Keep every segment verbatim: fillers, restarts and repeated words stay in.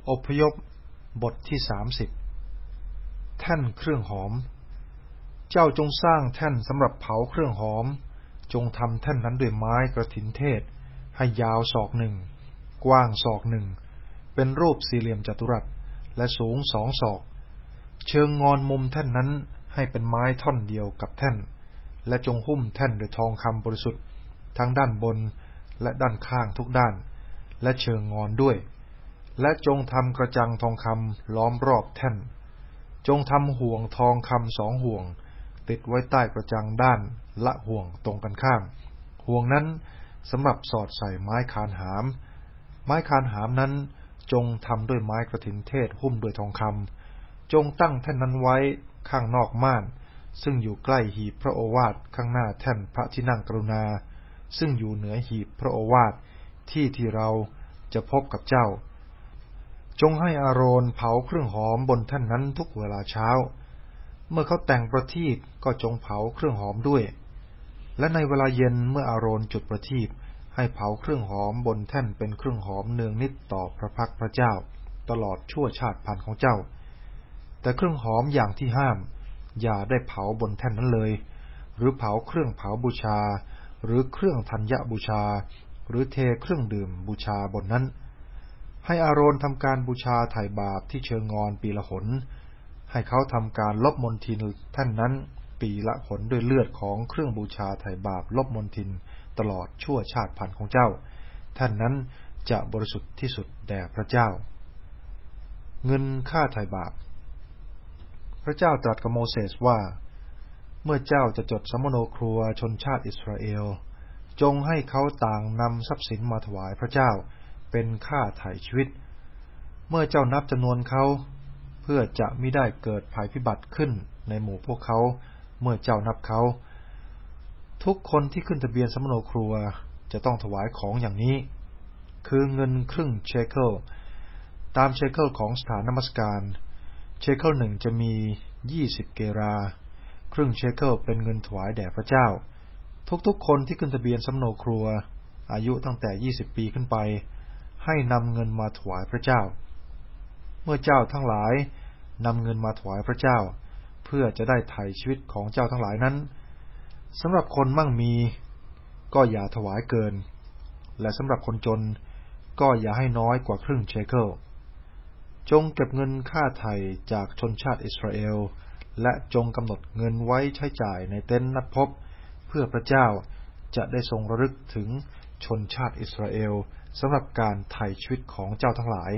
อพยพบทที่สามสิบแท่นเครื่องหอมเจ้าจงสร้างแท่นสำหรับเผาเครื่องหอมจงทำแท่นนั้นด้วยไม้กระถินเทศให้ยาวศอกหนึ่งกว้างศอกหนึ่งเป็นรูปสี่เหลี่ยมจัตุรัสและสูงสองศอกเชิงงอนมุมแท่นนั้นให้เป็นไม้ท่อนเดียวกับแท่นและจงหุ้มแท่นด้วยทองคำบริสุทธิ์ทั้งด้านบนและด้านข้างทุกด้านและเชิงงอนด้วยและจงทำกระจังทองคำล้อมรอบแท่นจงทำห่วงทองคำสองห่วงติดไว้ใต้กระจังด้านละห่วงตรงกันข้ามห่วงนั้นสำหรับสอดใส่ไม้คานหามไม้คานหามนั้นจงทำด้วยไม้กระถินเทศหุ้มด้วยทองคำจงตั้งแท่นนั้นไว้ข้างนอกม่านซึ่งอยู่ใกล้หีบพระโอวาทข้างหน้าแท่นพระที่นั่งกรุณาซึ่งอยู่เหนือหีบพระโอวาทที่ที่เราจะพบกับเจ้าจงให้อาโรนเผาเครื่องหอมบนแท่นนั้นทุกเวลาเช้าเมื่อเขาแต่งประทีปก็จงเผาเครื่องหอมด้วยและในเวลาเย็นเมื่ออาโรนจุดประทีปให้เผาเครื่องหอมบนแท่นเป็นเครื่องหอมเนืองนิดต่อพระพักพระเจ้าตลอดชั่วชาติพันธุ์ของเจ้าแต่เครื่องหอมอย่างที่ห้ามอย่าได้เผาบนแท่นนั้นเลยหรือเผาเครื่องเผาบูชาหรือเครื่องธัญบูชาหรือเทเครื่องดื่มบูชาบนนั้นให้อาโรนทำการบูชาไถ่บาปที่เชิงงอนปีละหนให้เขาทำการลบมลทินแท่นนั้นปีละหนด้วยเลือดของเครื่องบูชาไถ่บาปลบมลทินตลอดชั่วชาติพันธุ์ของเจ้าท่านนั้นจะบริสุทธิ์ที่สุดแด่พระเจ้าเงินค่าไถ่บาปพระเจ้าตรัสกับโมเสสว่าเมื่อเจ้าจะจดสมโนครัวชนชาติอิสราเอลจงให้เขาต่างนำทรัพย์สินมาถวายพระเจ้าเป็นค่าไถ่ชีวิตเมื่อเจ้านับจำนวนเขาเพื่อจะมิได้เกิดภัยพิบัติขึ้นในหมู่พวกเขาเมื่อเจ้านับเขาทุกคนที่ขึ้นทะเบียนสมโนครัวจะต้องถวายของอย่างนี้คือเงินครึ่งเชเคิลตามเชเคิลของสถานนมัสการเชเคิลหนึ่งจะมียี่สิบเกราครึ่งเชเคิลเป็นเงินถวายแด่พระเจ้าทุกๆคนที่ขึ้นทะเบียนสมโนครัวอายุตั้งแต่ยี่สิบปีขึ้นไปให้นำเงินมาถวายพระเจ้าเมื่อเจ้าทั้งหลายนำเงินมาถวายพระเจ้าเพื่อจะได้ไถ่ชีวิตของเจ้าทั้งหลายนั้นสำหรับคนมั่งมีก็อย่าถวายเกินและสำหรับคนจนก็อย่าให้น้อยกว่าครึ่งเชเคิลจงเก็บเงินค่าไถ่จากชนชาติอิสราเอลและจงกำหนดเงินไว้ใช้จ่ายในเต็นท์นัดพบเพื่อพระเจ้าจะได้ทรงระลึกถึงชนชาติอิสราเอลสำหรับการไถ่ชีวิตของเจ้าทั้งหลาย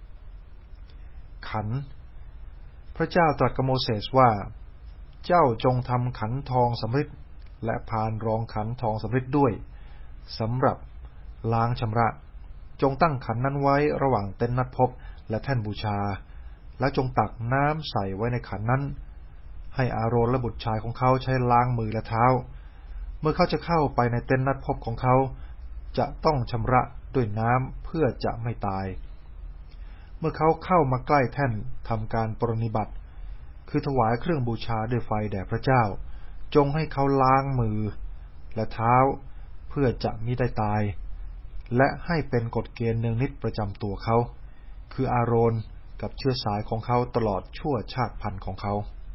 ขันพระเจ้าตรัสกับโมเสสว่าเจ้าจงทำขันทองสำริดและพานรองขันทองสำริดด้วยสำหรับล้างชำระจงตั้งขันนั้นไว้ระหว่างเต็นท์นัดพบและแท่นบูชาและจงตักน้ำใส่ไว้ในขันนั้นให้อาโรนและบุตรชายของเขาใช้ล้างมือและเท้าเมื่อเขาจะเข้าไปในเต็นท์นัดพบของเขาจะต้องชำระด้วยน้ำเพื่อจะไม่ตายเมื่อเขาเข้ามาใกล้แท่นทำการปรนนิบัติคือถวายเครื่องบูชาด้วยไฟแด่พระเจ้าจงให้เขาล้างมือและเท้าเพื่อจะมิได้ตายและให้เป็นกฎเกณฑ์เนืองนิดประจำตัวเขาคืออาโรนกับเชื้อสายของเขาตลอดชั่วชาติพันธุ์ของเขา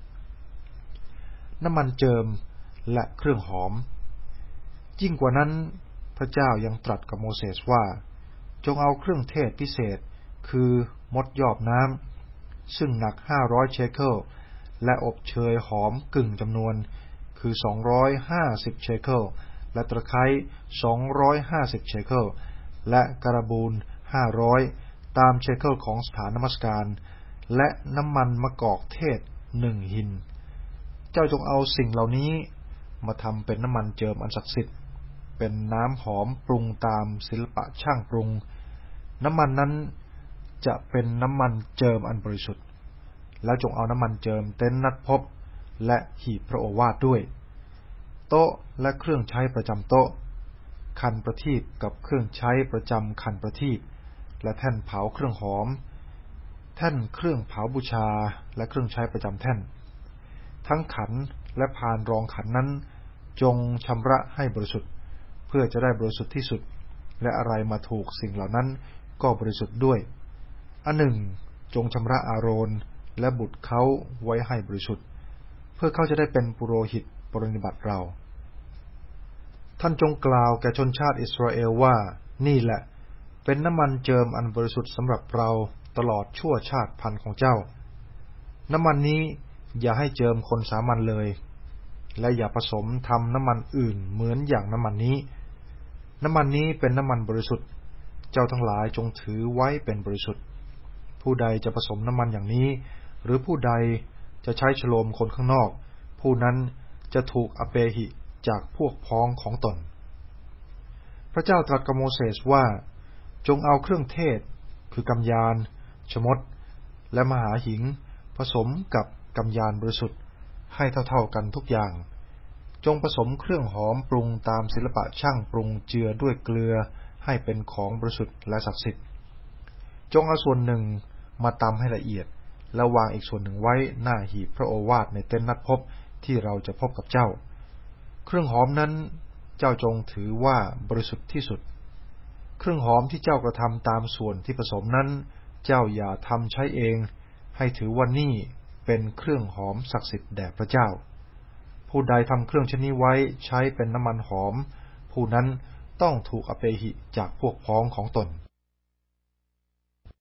น้ำมันเจิมและเครื่องหอมยิ่งกว่านั้นพระเจ้ายังตรัสกับโมเสสว่าจงเอาเครื่องเทศพิเศษคือมดยอบน้ำซึ่งหนักห้าร้อยเชเคิลและอบเชยหอมกึ่งจำนวนคือสองร้อยห้าสิบเชเคิลและตะไคร้สองร้อยห้าสิบเชเคิลและการบูนห้าร้อยตามเชเคิลของสถานนมัสการและน้ำมันมะกอกเทศหนึ่งหินเจ้าจงเอาสิ่งเหล่านี้มาทำเป็นน้ำมันเจิมอันศักดิ์สิทธิ์เป็นน้ำหอมปรุงตามศิลปะช่างปรุงน้ำมันนั้นจะเป็นน้ำมันเจิมอันบริสุทธิ์แล้วจงเอาน้ำมันเจิมเต็นท์นัดพบและหีบพระโอวาทด้วยโต๊ะและเครื่องใช้ประจำโต๊ะคันประทีปกับเครื่องใช้ประจำคันประทีปและแท่นเผาเครื่องหอมแท่นเครื่องเผาบูชาและเครื่องใช้ประจำแท่นทั้งขันและพานรองขันนั้นจงชำระให้บริสุทธิ์เพื่อจะได้บริสุทธิ์ที่สุดและอะไรมาถูกสิ่งเหล่านั้นก็บริสุทธิ์ด้วยอันหนึ่งจงชำระอาโรนและบุตรเขาไว้ให้บริสุทธิ์เพื่อเขาจะได้เป็นปุโรหิตปรนนิบัติเราท่านจงกล่าวแก่ชนชาติอิสราเอลว่านี่แหละเป็นน้ำมันเจิมอันบริสุทธิ์สำหรับเราตลอดชั่วชาติพันธุ์ของเจ้าน้ำมันนี้อย่าให้เจิมคนสามัญเลยและอย่าผสมทำน้ำมันอื่นเหมือนอย่างน้ำมันนี้น้ำมันนี้เป็นน้ำมันบริสุทธิ์เจ้าทั้งหลายจงถือไว้เป็นบริสุทธิ์ผู้ใดจะผสมน้ำมันอย่างนี้หรือผู้ใดจะใช้ฉโลมคนข้างนอกผู้นั้นจะถูกอเปหิจากพวกพ้องของตนพระเจ้าตรัสกับโมเสสว่าจงเอาเครื่องเทศคือกำยานชมดและมหาหิงผสมกับกำยานบริสุทธิ์ให้เท่าๆกันทุกอย่างจงผสมเครื่องหอมปรุงตามศิลปะช่างปรุงเจือด้วยเกลือให้เป็นของบริสุทธิ์และศักดิ์สิทธิ์จงเอาส่วนหนึ่งมาตำให้ละเอียดแล้ววางอีกส่วนหนึ่งไว้หน้าหีบพระโอวาทในเต็นท์นัดพบที่เราจะพบกับเจ้าเครื่องหอมนั้นเจ้าจงถือว่าบริสุทธิ์ที่สุดเครื่องหอมที่เจ้ากระทำตามส่วนที่ผสมนั้นเจ้าอย่าทำใช้เองให้ถือว่านี่เป็นเครื่องหอมศักดิ์สิทธิ์แด่พระเจ้าผู้ใดทำเครื่องชนิดไว้ใช้เป็นน้ำมันหอมผู้นั้นต้องถูกอเปหิจากพวกพ้องของตน